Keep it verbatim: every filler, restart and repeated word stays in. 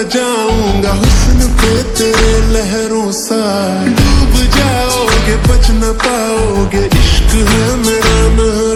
जाऊंगा हुस्न पे तेरे लहरों सा, डूब जाओगे बच न पाओगे, इश्क है मेरा नहर